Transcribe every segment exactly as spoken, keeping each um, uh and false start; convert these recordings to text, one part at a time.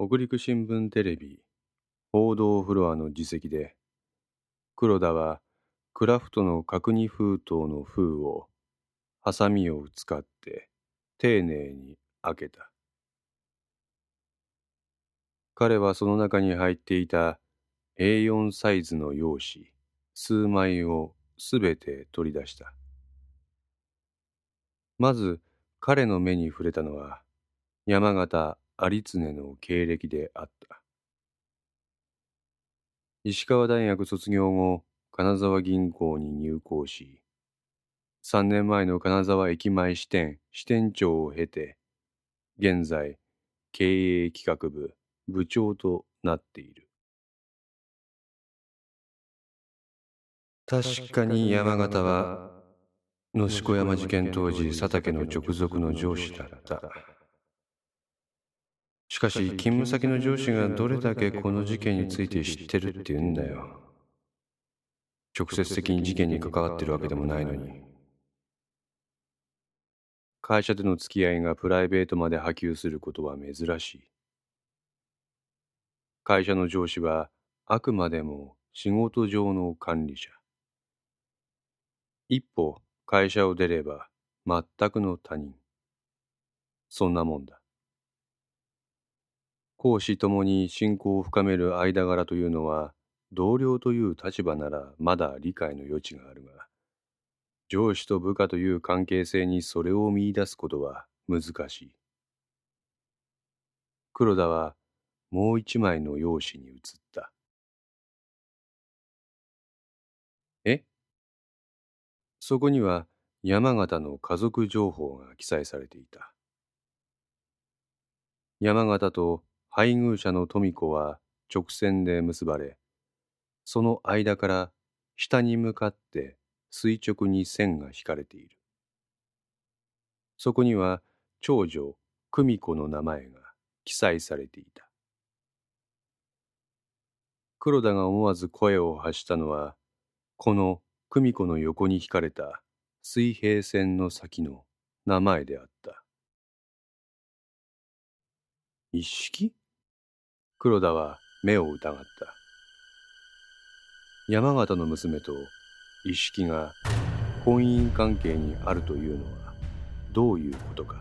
北陸新聞テレビ報道フロアの自席で、黒田はクラフトの角煮封筒の封をハサミを使って丁寧に開けた。彼はその中に入っていた エーよん サイズの用紙数枚をすべて取り出した。まず彼の目に触れたのは山形有常の経歴であった。石川大学卒業後、金沢銀行に入行し、さんねんまえの金沢駅前支店支店長を経て、現在経営企画部部長となっている。確かに山形は野子山事件当時佐竹の直属の上司だった。しかし勤務先の上司がどれだけこの事件について知ってるって言うんだよ。直接的に事件に関わってるわけでもないのに。会社での付き合いがプライベートまで波及することは珍しい。会社の上司はあくまでも仕事上の管理者。一歩会社を出れば全くの他人。そんなもんだ。公私ともに親交を深める間柄というのは、同僚という立場ならまだ理解の余地があるが、上司と部下という関係性にそれを見出すことは難しい。黒田はもう一枚の用紙に移った。え？そこには山形の家族情報が記載されていた。山形と配偶者の富子は直線で結ばれ、その間から下に向かって垂直に線が引かれている。そこには長女久美子の名前が記載されていた。黒田が思わず声を発したのは、この久美子の横に引かれた水平線の先の名前であった。一色？黒田は目を疑った。山形の娘と一色が婚姻関係にあるというのはどういうことか。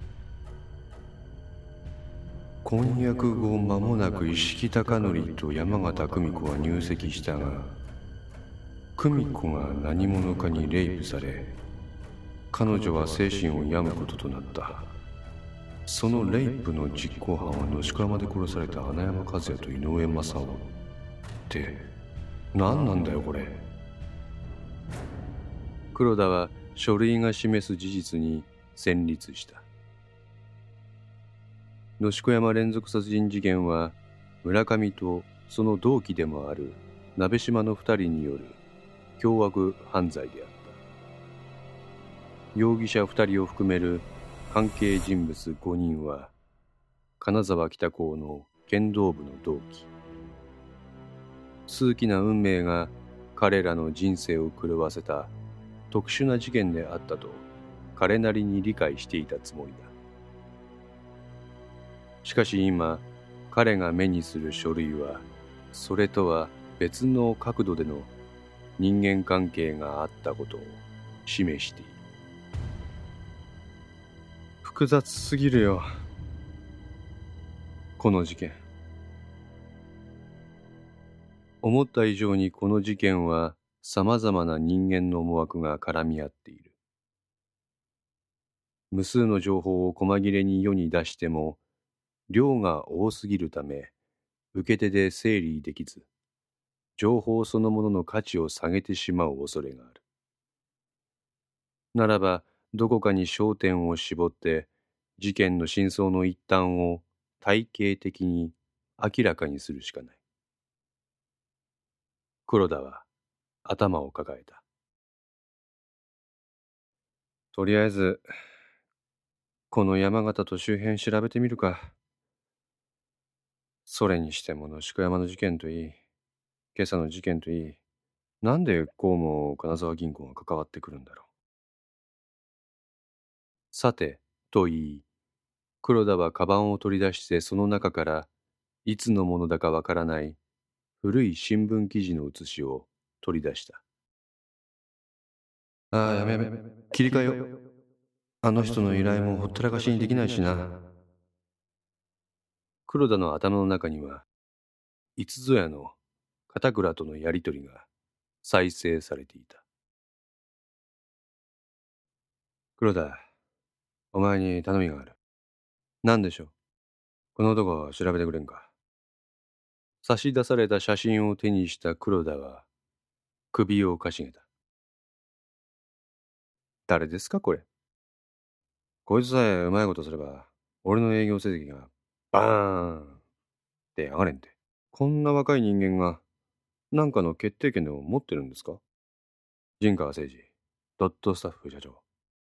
婚約後間もなく一色貴教と山形久美子は入籍したが、久美子が何者かにレイプされ、彼女は精神を病むこととなった。そのレイプの実行犯は野子山で殺された穴山和也と井上正雄って何なんだよこれ。黒田は書類が示す事実に戦慄した。野子山連続殺人事件は村上とその同期でもある鍋島の二人による凶悪犯罪であった。容疑者二人を含める関係人物五人は金沢北高の剣道部の同期。数奇な運命が彼らの人生を狂わせた特殊な事件であったと彼なりに理解していたつもりだ。しかし今彼が目にする書類はそれとは別の角度での人間関係があったことを示している。複雑すぎるよ、この事件。思った以上にこの事件はさまざまな人間の思惑が絡み合っている。無数の情報を細切れに世に出しても量が多すぎるため受け手で整理できず、情報そのものの価値を下げてしまう恐れがある。ならばどこかに焦点を絞って事件の真相の一端を体系的に明らかにするしかない。黒田は頭を抱えた。とりあえずこの山形と周辺調べてみるか。それにしても野子山の事件といい、今朝の事件といい、なんでこうも金沢銀行が関わってくるんだろう。さてと言い、黒田はカバンを取り出してその中からいつのものだかわからない古い新聞記事の写しを取り出した。ああ、やめやめ。切り替えよう。あの人の依頼もほったらかしにできないしな。黒田の頭の中には、いつぞやの片倉とのやりとりが再生されていた。黒田、お前に頼みがある。何でしょう。この男を調べてくれんか。差し出された写真を手にした黒田は首をかしげた。誰ですかこれ。こいつさえうまいことすれば、俺の営業成績がバーンって上がれんて。こんな若い人間が何かの決定権でも持ってるんですか。陣川誠二、ドットスタッフ社長。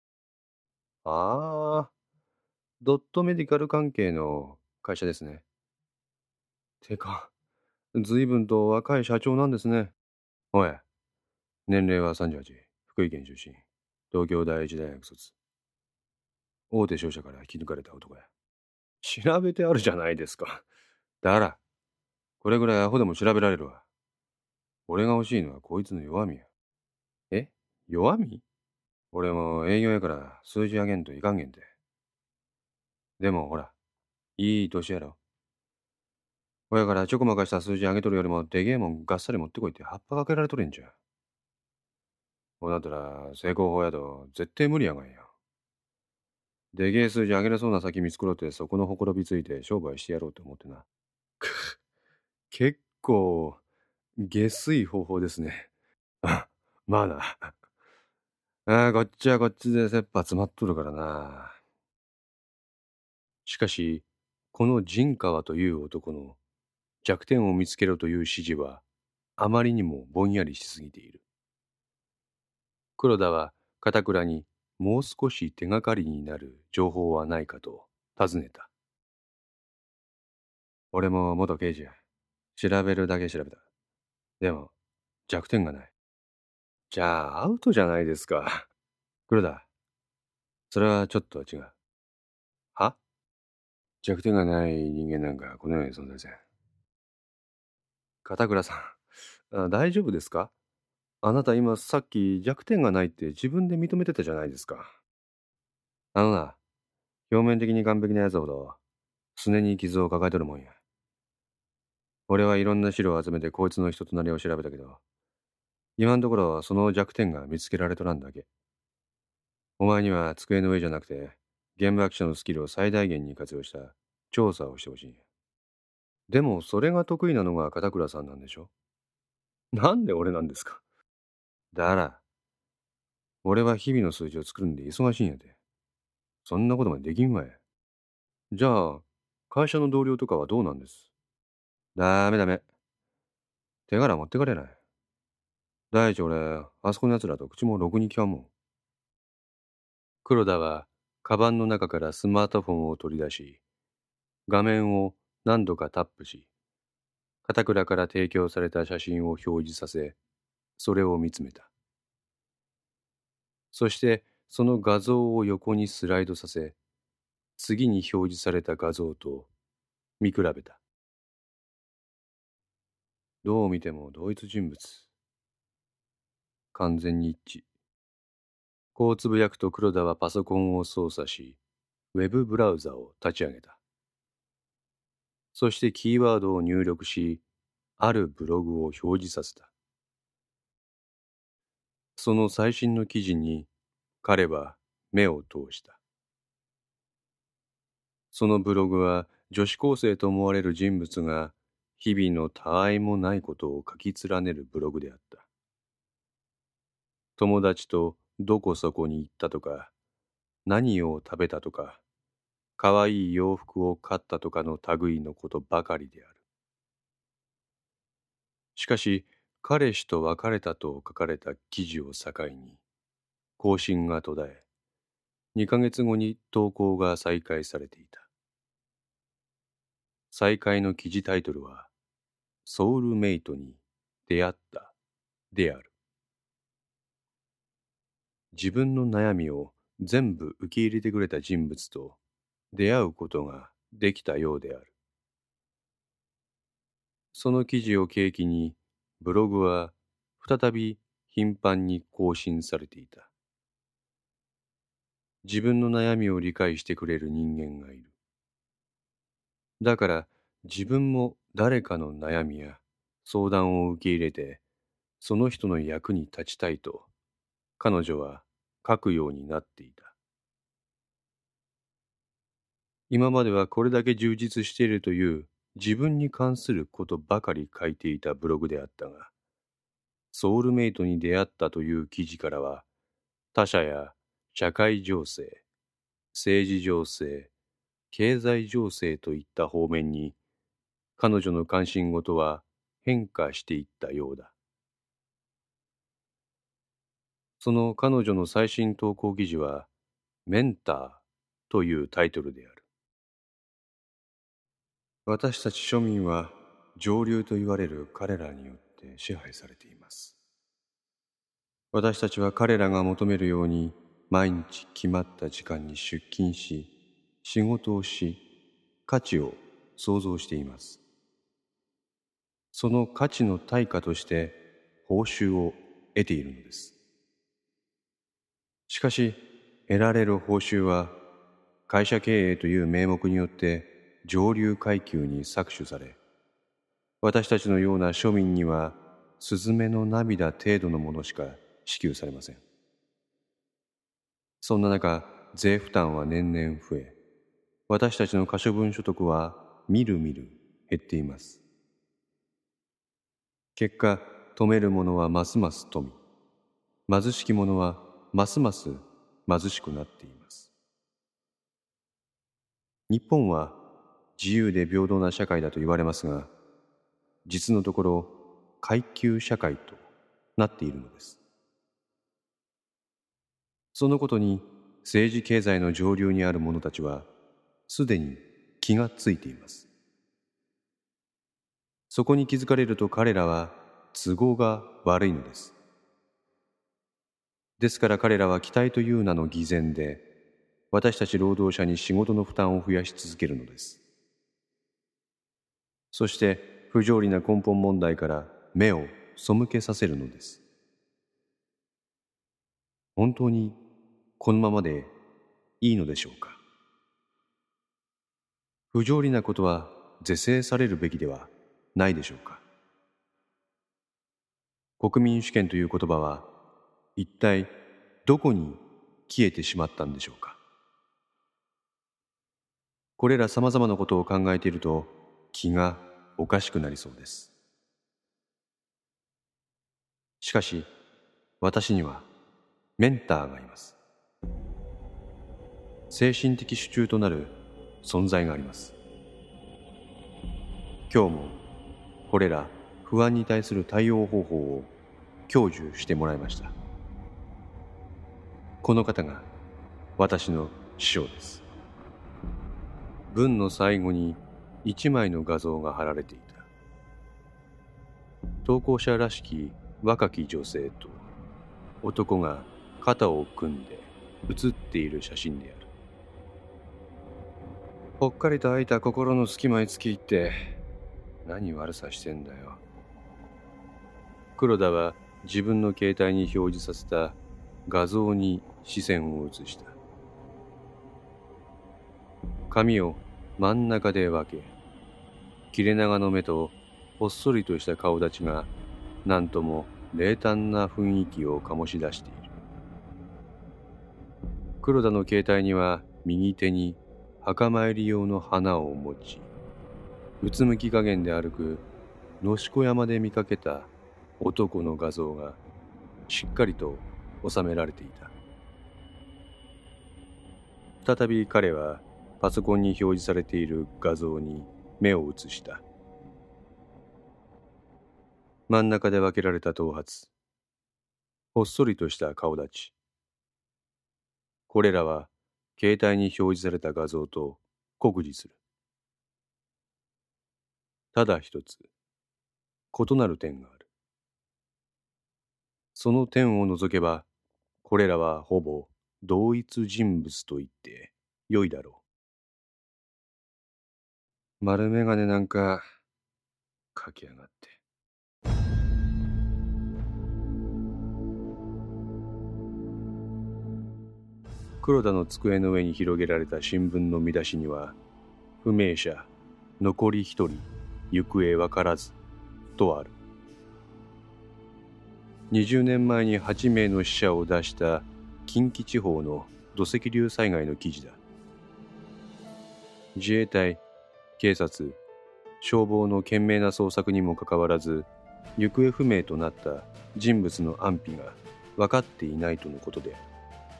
ああ、ドットメディカル関係の会社ですね。てか、随分と若い社長なんですね。おい、年齢はさんじゅうはち、福井県出身、東京第一大学卒。大手商社から引き抜かれた男や。調べてあるじゃないですか。だから、これぐらいアホでも調べられるわ。俺が欲しいのはこいつの弱みや。え、弱み。俺も営業やから数字上げんといかんげんて。でもほら、いい年やろ。親からちょこまかした数字上げとるよりもでげえもんがっさり持ってこいって葉っぱかけられとるんじゃ。こうなったら成功法やと絶対無理やがんよ。でげえ数字上げれそうな先見繕ってそこのほころびついて商売してやろうと思ってな。結構、下水方法ですね。あ、まあな。ああ、こっちはこっちで切羽詰まっとるからな。しかし、この陣川という男の弱点を見つけろという指示は、あまりにもぼんやりしすぎている。黒田は片倉にもう少し手がかりになる情報はないかと尋ねた。俺も元刑事や。調べるだけ調べた。でも、弱点がない。じゃあ、アウトじゃないですか。黒田、それはちょっと違う。は。弱点がない人間なんかこの世に存在せん。片倉さん、あ、大丈夫ですか。あなた今さっき弱点がないって自分で認めてたじゃないですか。あのな、表面的に完璧なやつほど、すねに傷を抱えとるもんや。俺はいろんな資料を集めてこいつの人となりを調べたけど、今のところその弱点が見つけられとらんだけ。お前には机の上じゃなくて、現場記者のスキルを最大限に活用した調査をしてほしいんや。でもそれが得意なのが片倉さんなんでしょ。なんで俺なんですか。だから、俺は日々の数字を作るんで忙しいんやで。そんなことまでできんわい。じゃあ、会社の同僚とかはどうなんです。ダメダメ。手柄持ってかれない。第一俺、あそこの奴らと口もろくに聞かんもん。黒田は、カバンの中からスマートフォンを取り出し、画面を何度かタップし、片倉から提供された写真を表示させ、それを見つめた。そして、その画像を横にスライドさせ、次に表示された画像と見比べた。どう見ても同一人物。完全に一致。こうつぶやくと黒田はパソコンを操作し、ウェブブラウザを立ち上げた。そしてキーワードを入力し、あるブログを表示させた。その最新の記事に彼は目を通した。そのブログは女子高生と思われる人物が日々の他愛もないことを書き連ねるブログであった。友達とどこそこに行ったとか、何を食べたとか、かわいい洋服を買ったとかの類のことばかりである。しかし、彼氏と別れたと書かれた記事を境に、更新が途絶え、にかげつごに投稿が再開されていた。再開の記事タイトルは、ソウルメイトに出会ったである。自分の悩みを全部受け入れてくれた人物と出会うことができたようである。 その記事を契機に、ブログは再び頻繁に更新されていた。自分の悩みを理解してくれる人間がいる。だから自分も誰かの悩みや相談を受け入れて、その人の役に立ちたいと、彼女は書くようになっていた。今まではこれだけ充実しているという自分に関することばかり書いていたブログであったが、ソウルメイトに出会ったという記事からは、他者や社会情勢、政治情勢、経済情勢といった方面に、彼女の関心事は変化していったようだ。その彼女の最新投稿記事は、メンターというタイトルである。私たち庶民は上流と言われる彼らによって支配されています。私たちは彼らが求めるように毎日決まった時間に出勤し、仕事をし、価値を創造しています。その価値の対価として報酬を得ているのです。しかし、得られる報酬は会社経営という名目によって上流階級に搾取され、私たちのような庶民にはスズメの涙程度のものしか支給されません。そんな中、税負担は年々増え、私たちの可処分所得はみるみる減っています。結果、富める者はますます富、貧しき者はますます貧しくなっています。日本は自由で平等な社会だと言われますが、実のところ階級社会となっているのです。そのことに政治経済の上流にある者たちはすでに気がついています。そこに気づかれると彼らは都合が悪いのです。ですから彼らは期待という名の偽善で、私たち労働者に仕事の負担を増やし続けるのです。そして不条理な根本問題から目を背けさせるのです。本当にこのままでいいのでしょうか。不条理なことは是正されるべきではないでしょうか。国民主権という言葉は一体どこに消えてしまったんでしょうか。これらさまざまなことを考えていると気がおかしくなりそうです。しかし私にはメンターがいます。精神的支柱となる存在があります。今日もこれら不安に対する対応方法を享受してもらいました。この方が私の師匠です。文の最後に一枚の画像が貼られていた。投稿者らしき若き女性と男が肩を組んで写っている写真である。ぽっかりと開いた心の隙間に突き入って何悪さしてんだよ。黒田は自分の携帯に表示させた画像に視線を移した。髪を真ん中で分け、切れ長の目とほっそりとした顔立ちが何とも冷淡な雰囲気を醸し出している。黒田の携帯には右手に墓参り用の花を持ち、うつむき加減で歩く野子山で見かけた男の画像がしっかりと収められていた。再び彼はパソコンに表示されている画像に目を移した。真ん中で分けられた頭髪、ほっそりとした顔立ち。これらは携帯に表示された画像と酷似する。ただ一つ、異なる点がある。その点を除けば、これらはほぼ同一人物と言って良いだろう。丸眼鏡なんか書きやがって。黒田の机の上に広げられた新聞の見出しには、不明者、残り一人、行方わからず、とある。にじゅうねんまえにはちめいの死者を出した近畿地方の土石流災害の記事だ。自衛隊、警察、消防の懸命な捜索にもかかわらず、行方不明となった人物の安否が分かっていないとのことである。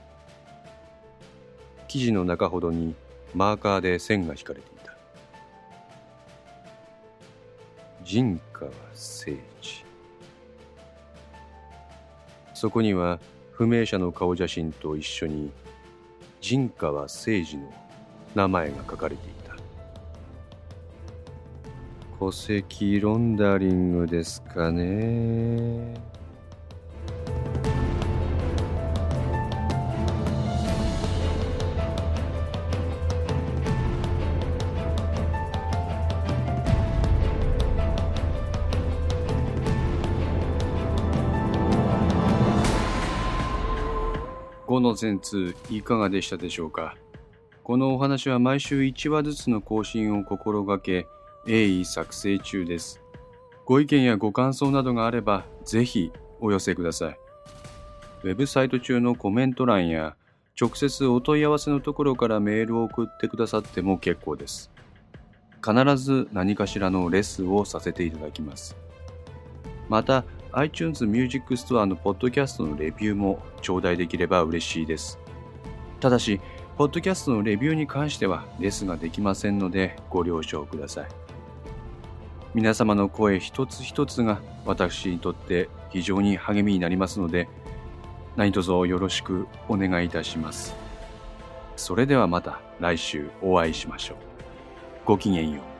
記事の中ほどにマーカーで線が引かれていた。陣川誠二。そこには不明者の顔写真と一緒に陣川誠二の名前が書かれていた。戸籍ロンダリングですかね。ごの全通いかがでしたでしょうか。このお話は毎週いちわずつの更新を心がけ、鋭意作成中です。ご意見やご感想などがあれば、ぜひお寄せください。ウェブサイト中のコメント欄や、直接お問い合わせのところからメールを送ってくださっても結構です。必ず何かしらのレスをさせていただきます。また、iTunes Music Store のポッドキャストのレビューも頂戴できれば嬉しいです。ただし、ポッドキャストのレビューに関してはレスができませんのでご了承ください。皆様の声一つ一つが私にとって非常に励みになりますので、何卒よろしくお願いいたします。それではまた来週お会いしましょう。ごきげんよう。